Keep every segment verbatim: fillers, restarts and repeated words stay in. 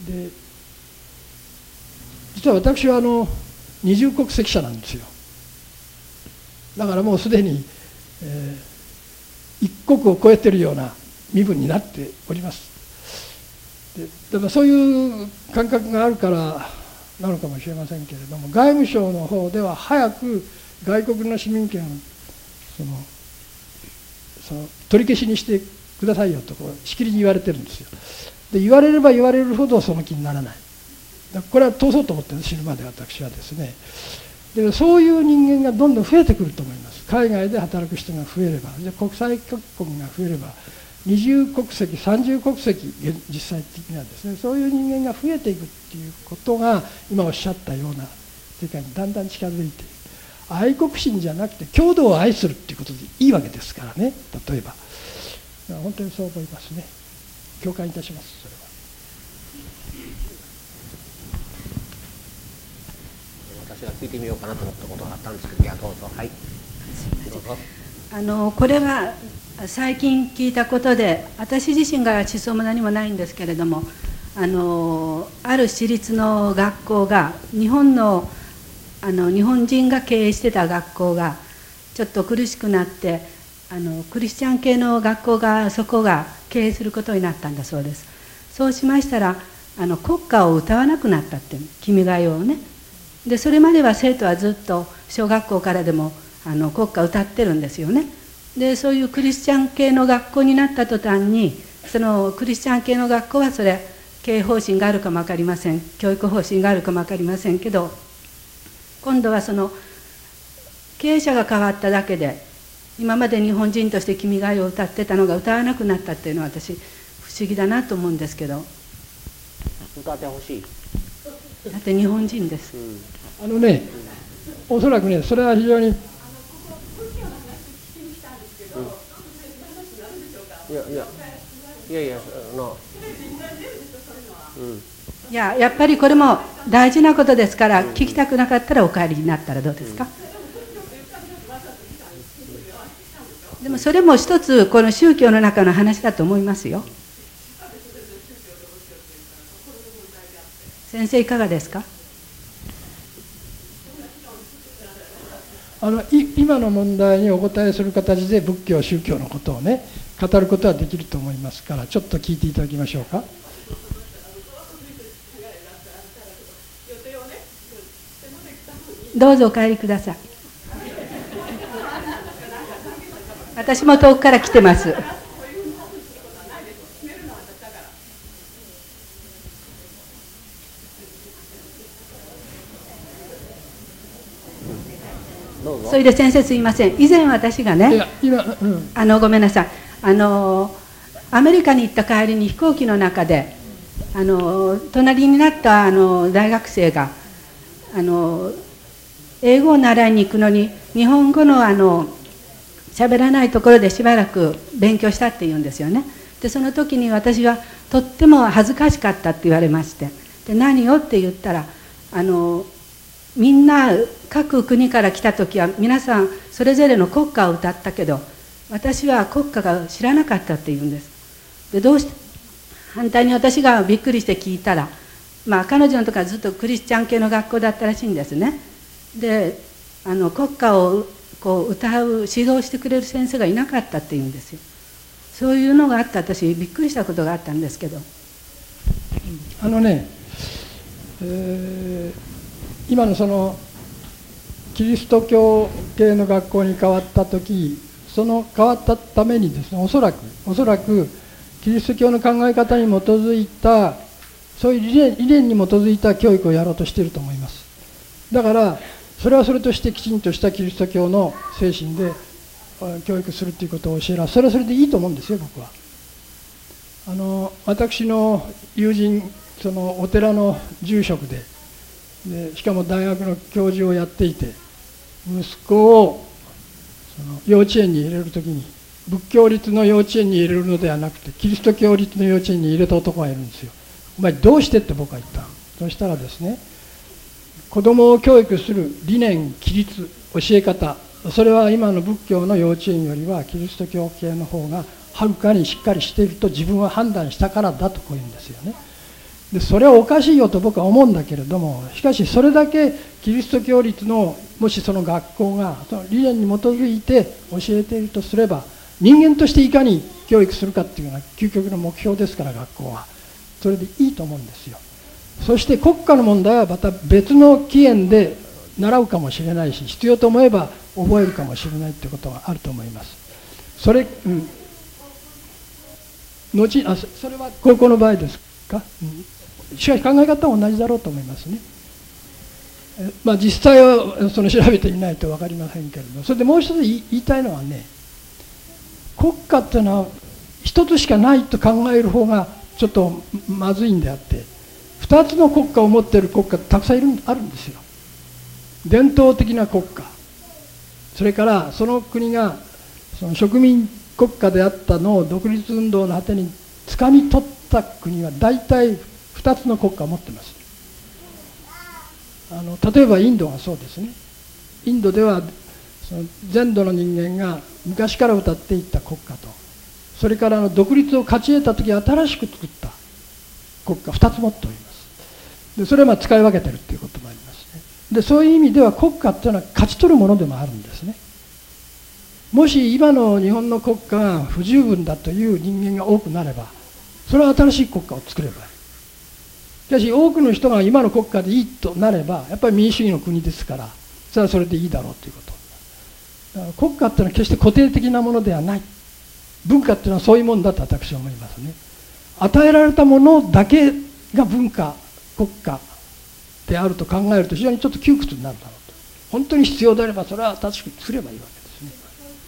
で実は私はあの二重国籍者なんですよ。だからもうすでに、えー、一国を超えているような身分になっております。ででもそういう感覚があるからなのかもしれませんけれども、外務省の方では早く外国の市民権をそのその取り消しにしてくださいよとこうしきりに言われてるんですよ。で言われれば言われるほどその気にならない。だこれは通そうと思ってるんです、死ぬまで私はですね。でそういう人間がどんどん増えてくると思います。海外で働く人が増えれば、で国際各国が増えれば、二重国籍三重国籍、実際的にはですね、そういう人間が増えていくっていうことが今おっしゃったような世界にだんだん近づいている。愛国心じゃなくて郷土を愛するっていうことでいいわけですからね。例えば本当にそう思いますね。共感いたします。それは私が聞いてみようかなと思ったことがあったんですけど、いやどうぞ。はい、どうぞ。 あのこれは最近聞いたことで、私自身が思想も何もないんですけれども、あのある私立の学校が日本のあの日本人が経営してた学校がちょっと苦しくなって、あのクリスチャン系の学校がそこが経営することになったんだそうです。そうしましたらあの国歌を歌わなくなったって、君が代をね。でそれまでは生徒はずっと小学校からでもあの国歌を歌ってるんですよね。でそういうクリスチャン系の学校になった途端に、そのクリスチャン系の学校はそれ経営方針があるかも分かりません、教育方針があるかも分かりませんけど、今度はその経営者が変わっただけで、今まで日本人として君が代を歌ってたのが歌わなくなったっていうのは私不思議だなと思うんですけど。 歌ってほしい。 だって日本人です、うん、 あのね、おそらくね、それは非常に、うん、いやいやいやいやあの、 うん、いややっぱりこれも大事なことですから、聞きたくなかったらお帰りになったらどうですか、うん、でもそれも一つこの宗教の中の話だと思いますよ。先生いかがですか。 あのい今の問題にお答えする形で仏教宗教のことをね語ることはできると思いますから、ちょっと聞いていただきましょうか。 どうぞお帰りください。私も遠くから来てます。それで先生すいません、以前私がね、今、うん、あのごめんなさい、あのアメリカに行った帰りに飛行機の中であの隣になったあの大学生があの英語を習いに行くのに日本語のあの喋らないところでしばらく勉強したって言うんですよね。でその時に私はとっても恥ずかしかったって言われまして、で何よって言ったら、あのみんな各国から来た時は皆さんそれぞれの国歌を歌ったけど、私は国歌が知らなかったって言うんです。でどうして反対に私がびっくりして聞いたら、まあ彼女のとこはずっとクリスチャン系の学校だったらしいんですね。であの国歌をこう歌う指導してくれる先生がいなかったって言うんですよ。そういうのがあって私びっくりしたことがあったんですけど、 あのね、えー今のそのキリスト教系の学校に変わった時、その変わったためにですね、おそらくおそらくキリスト教の考え方に基づいたそういう理念、理念に基づいた教育をやろうとしていると思います。だからそれはそれとしてきちんとしたキリスト教の精神で教育するということを教える、それはそれでいいと思うんですよ。僕はあの私の友人、そのお寺の住職ででしかも大学の教授をやっていて、息子をその幼稚園に入れるときに仏教立の幼稚園に入れるのではなくてキリスト教立の幼稚園に入れた男がいるんですよ。お前どうしてって僕は言った。そしたらですね、子供を教育する理念、規律、教え方、それは今の仏教の幼稚園よりはキリスト教系の方がはるかにしっかりしていると自分は判断したからだとこう言うんですよね。 でそれはおかしいよと僕は思うんだけれども、しかしそれだけキリスト教立のもしその学校がその理念に基づいて教えているとすれば、人間としていかに教育するかっていうのは究極の目標ですから、学校はそれでいいと思うんですよ。そして国家の問題はまた別の起源で習うかもしれないし、必要と思えば覚えるかもしれないということがあると思います。それ、うん、後あそれは高校の場合ですか、うん、しかし考え方は同じだろうと思いますね。えまあ実際はその調べてみないと分かりませんけれど、それでもう一つ言いたいのはね、国家っていうのは一つしかないと考える方がちょっとまずいんであって、二つの国家を持っている国家たくさんいるあるんですよ。伝統的な国家、それからその国がその植民国家であったのを独立運動の果てにつかみ取った国は大体二つの国家を持ってます。あの例えばインドがそうですね。インドではその全土の人間が昔から歌っていった国家と、それからの独立を勝ち得た時新しく作った国家二つ持っております。でそれはまあ使い分けてるっていうこともありますね。でそういう意味では国家っていうのは勝ち取るものでもあるんですね。もし今の日本の国家が不十分だという人間が多くなれば、それは新しい国家を作ればいい。しかし多くの人が今の国家でいいとなれば、やっぱり民主主義の国ですから、それはそれでいいだろうということ。だから国家っていうのは決して固定的なものではない。文化っていうのはそういうものだと私は思いますね。与えられたものだけが文化、国家であると考えると非常にちょっと窮屈になるだろうと。本当に必要であればそれは新しく作ればいいわけですね。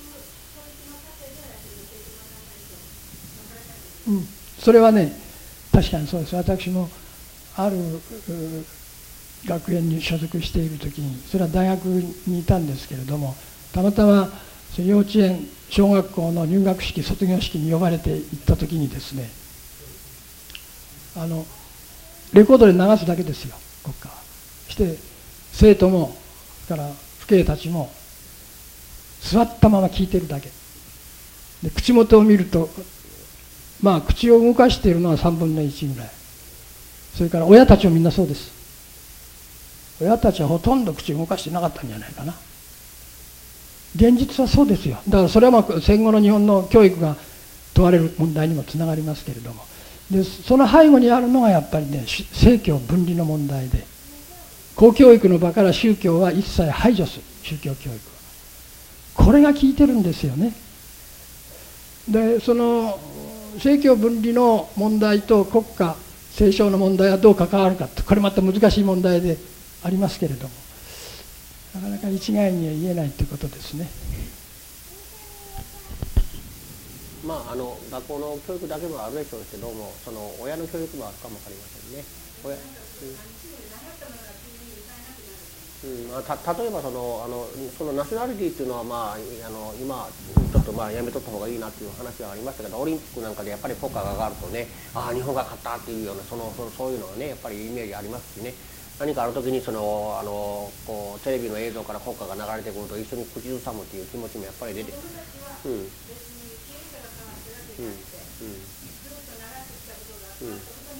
うん、それはね、確かにそうです。私もある学園に所属している時に、それは大学にいたんですけれども、たまたま幼稚園小学校の入学式卒業式に呼ばれて行った時にですね、あのレコードで流すだけですよ、国家は。して生徒もそれから父兄たちも座ったまま聞いてるだけで、口元を見るとまあ口を動かしているのはさんぶんのいちぐらい。それから親たちもみんなそうです。親たちはほとんど口を動かしてなかったんじゃないかな。現実はそうですよ。だからそれはまあ戦後の日本の教育が問われる問題にもつながりますけれども、でその背後にあるのがやっぱりね、政教分離の問題で、公教育の場から宗教は一切排除する。宗教教育はこれが効いてるんですよね。でその政教分離の問題と国家斉唱の問題はどう関わるかって、これまた難しい問題でありますけれども、なかなか一概には言えないということですね。 まああの学校の教育だけもあるでしょうけども、その親の教育もあるかもわかりませんね。親、うんうん、た例えばそのあのそのナショナリティっていうのは、まあ、あの今ちょっとまあやめとった方がいいなっていう話はありましたけど、オリンピックなんかでやっぱり国家が上がるとね、ああ日本が勝ったっていうようなそのそのそういうのがねやっぱりイメージありますしね。何かある時にそのあのこうテレビの映像から国歌が流れてくると一緒に口ずさむっていう気持ちもやっぱり出て、うんうんうんうん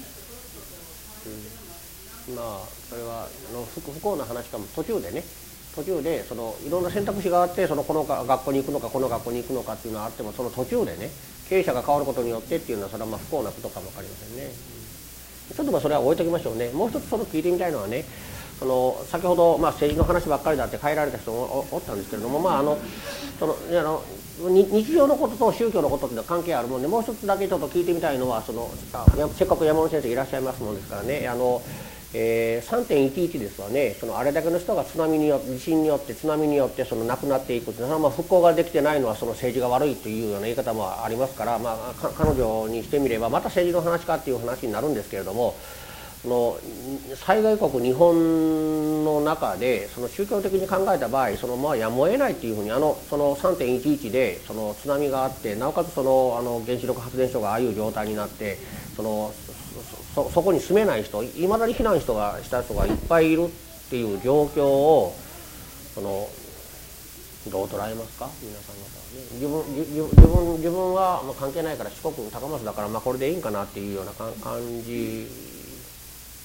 うん、まあそれはあの 不, 不幸な話かも。途中でね途中でそのいろんな選択肢があって、そのこの学校に行くのかこの学校に行くのかっていうのはあっても、その途中でね経営者が変わることによってっていうのはそれはまあ不幸なことかもわかりませんね。ちょっとまあそれは置いときましょうね。もう一つその聞いてみたいのはね、その先ほどまあ政治の話ばっかりだって変えられた人も お, おったんですけれども、まああのそのあの日常のことと宗教のことっていうのは関係あるもんで、もう一つだけちょっと聞いてみたいのは、そのせっかく山本先生いらっしゃいますもんですからね、あの、えー、さんてんいちいち ですわね、そのあれだけの人が津波によって地震によって津波によってその亡くなっていくっていうのは、まあ、復興ができてないのはその政治が悪いというような言い方もありますから、まあ、彼女にしてみればまた政治の話かっていう話になるんですけれども、その災害国日本の中でその宗教的に考えた場合、そのまあやむを得ないというふうに、あのその さんてんいちいち でその津波があって、なおかつそのあの原子力発電所がああいう状態になって、その そ, そこに住めない人、いまだに避難人がした人がいっぱいいるっていう状況をそのどう捉えますか、皆さん方はね。自分自分自分は関係ないから四国高松だからまあこれでいいんかなっていうような感じ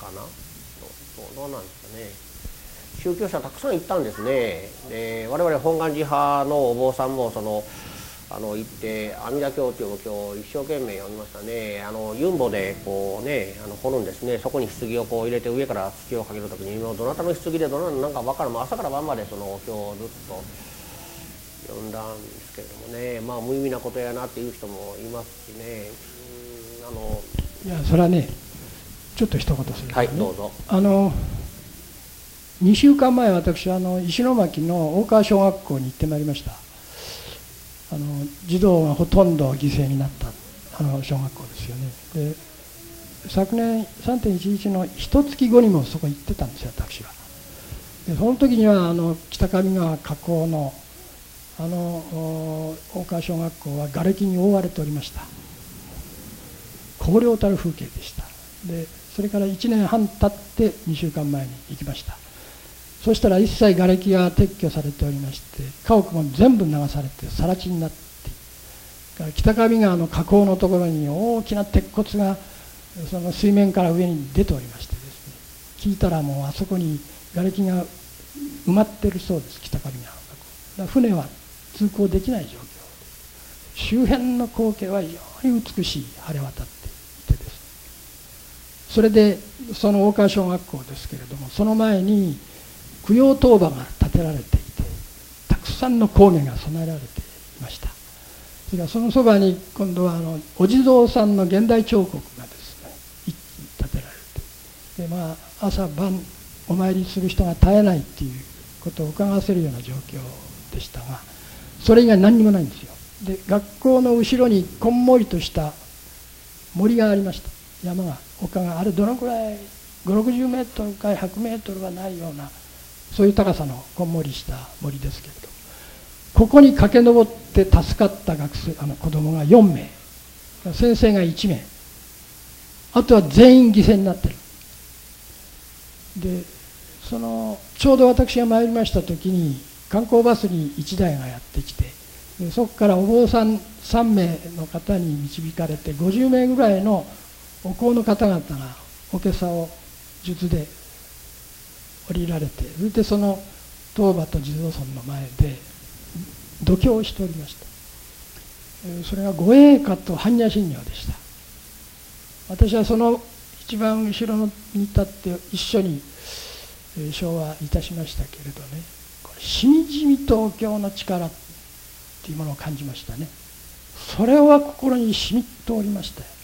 かな、どうなんですかね。宗教者たくさん行ったんですね。で我々本願寺派のお坊さんもそのあの行って阿弥陀経というお経を一生懸命読みましたね。あのユンボでこうねあの掘るんですね。そこに棺をこう入れて上から土をかける時にもうどなたの棺でどなたのなんか分からん、朝から晩までそのお経をずっと読んだんですけれどもね、まあ無意味なことやなっていう人もいますしね。うんあのいやそれはねちょっと一言する、ね、 はいどうぞ。 あのにしゅうかんまえ私はあの石巻の大川小学校に行ってまいりました。あの児童がほとんど犠牲になったあの小学校ですよね。で昨年 さんてんいちいち の一月後にもそこ行ってたんですよ私は。でその時にはあの北上川河口のあの大川小学校は瓦礫に覆われておりました。荒涼たる風景でした。でそれからいちねんはん経ってにしゅうかんまえに行きました。そしたら一切瓦礫が撤去されておりまして、家屋も全部流されて更地になって、北上川の河口のところに大きな鉄骨がその水面から上に出ておりましてですね、聞いたらもうあそこに瓦礫が埋まってるそうです。北上川の河口だから船は通行できない状況で、周辺の光景は非常に美しい晴れ渡っていてですね、それでその大川小学校ですけれども、その前に供養塔婆が建てられていて、たくさんの工芸が備えられていました。それからそのそばに今度はあのお地蔵さんの現代彫刻がですね一気に建てられて、でまあ朝晩お参りする人が絶えないっていうことを伺わせるような状況でしたが、それ以外何にもないんですよ。で学校の後ろにこんもりとした森がありました。山が丘があれどのくらいごじゅうろくじゅうメートルかひゃくメートルはないような、そういう高さのこんもりした森ですけれど、ここに駆け上って助かった学生あの子供がよんめい、先生がいちめい、あとは全員犠牲になってる。でそのちょうど私が参りました時に観光バスにいちだいがやってきて、でそこからお坊さんさんめいの方に導かれてごじゅうめいぐらいのお香の方々がおけさを術で降りられて、それでその塔婆と地蔵尊の前で度胸をしておりました。それが御栄華と般若心経でした。私はその一番後ろに立って一緒に唱和いたしましたけれどね、これしみじみとお経の力っていうものを感じましたね。それは心にしみっとおりましたよ。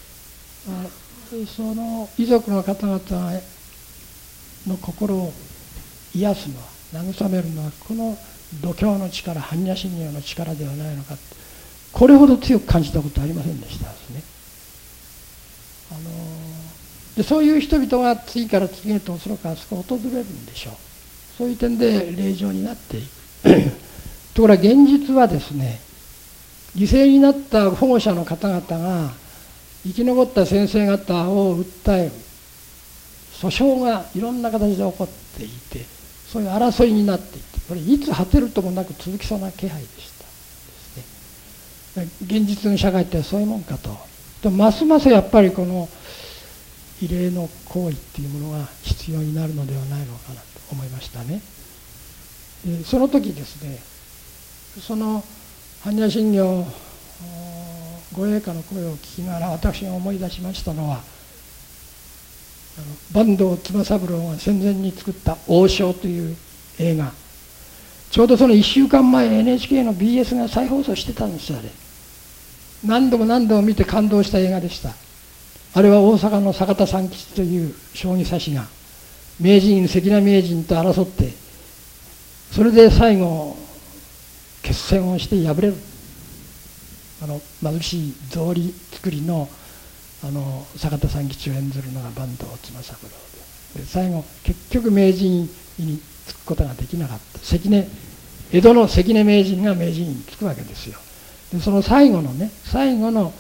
その遺族の方々の心を癒すのは、慰めるのはこの度胸の力、般若心経の力ではないのか、これほど強く感じたことはありませんでしたですね。あのでそういう人々が次から次へとおそらくあそこを訪れるんでしょう。そういう点で霊場になっていくところが現実はですね、犠牲になった保護者の方々が生き残った先生方を訴える訴訟がいろんな形で起こっていて、そういう争いになっていて、これいつ果てるともなく続きそうな気配でしたですね。現実の社会ってそういうもんかと。でますますやっぱりこの慰霊の行為っていうものが必要になるのではないのかなと思いましたね。でその時ですね、その般若心経御栄華の声を聞きながら私が思い出しましたのは、あの坂東妻三郎が戦前に作った「王将」という映画、ちょうどそのいっしゅうかんまえ エヌエイチケー の ビーエス が再放送してたんですよ。あれ何度も何度も見て感動した映画でした。あれは大阪の坂田三吉という将棋指しが名人関根名人と争って、それで最後決戦をして敗れる。あの貧しい草履作りのあの坂田三吉を演ずるのが坂東妻三郎で、で最後結局名人につくことができなかった。関根江戸の関根名人が名人につくわけですよ。でその最後のね最後の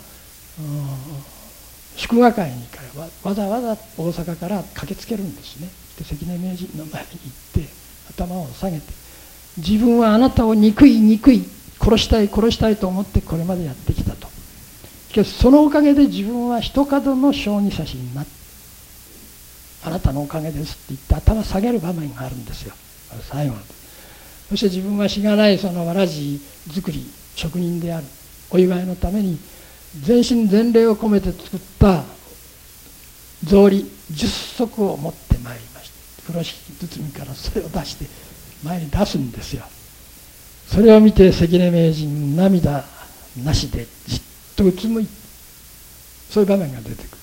祝賀会にわ, わざわざ大阪から駆けつけるんですね。で関根名人の前に行って頭を下げて、自分はあなたを憎い憎い殺したい殺したいと思ってこれまでやってきたと。しかしそのおかげで自分は一角の将棋指しになって、 あなたのおかげですって言って頭下げる場面があるんですよ、最後の。そして自分はしがないそのわらじ作り職人である、お祝いのために全身全霊を込めて作った草履じゅっそくを持ってまいりました。風呂敷包みからそれを出して前に出すんですよ。それを見て関根名人涙なしでじっとうつむいて、そういう場面が出てくる。